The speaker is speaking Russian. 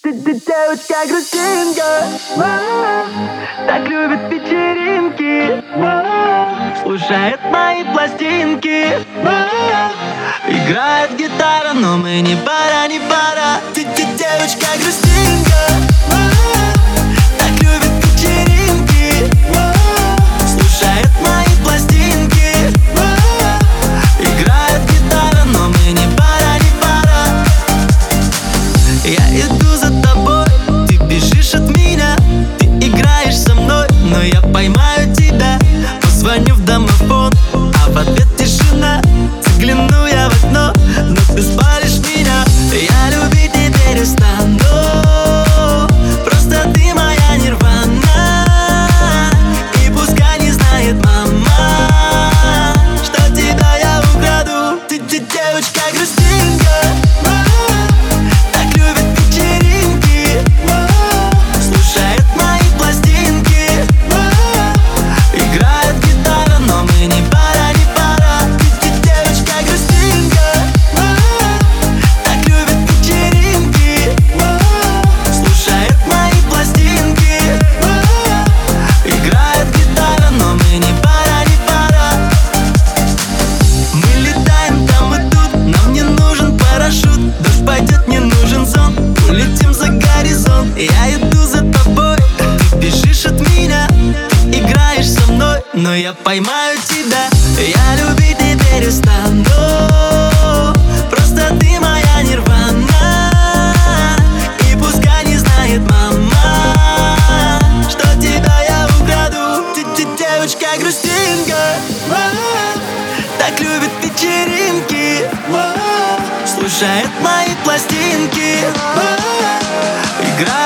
Ты девочка-грустинка, так любит вечеринки, слушает мои пластинки, играет гитара, но мы не пара, не пара. Ты девочка-грустинка, так любит вечеринки, слушает мои пластинки, играет гитара, но мы не пара, не пара. Я иду за тобой, ты бежишь от меня, ты играешь со мной, но я поймаю тебя. Позвоню в домофон, а в ответ тишина. Загляну я в окно, но ты спалишь меня. Я любить не перестану, просто ты моя нирвана. И пускай не знает мама, что тебя я украду. Ты девочка-грустинка, я иду за тобой, ты бежишь от меня, ты играешь со мной, но я поймаю тебя. Я любить не перестану, просто ты моя нирвана. И пускай не знает мама, что тебя я украду. Ты девочка-грустинка, так любит вечеринки, слушает мои пластинки, играет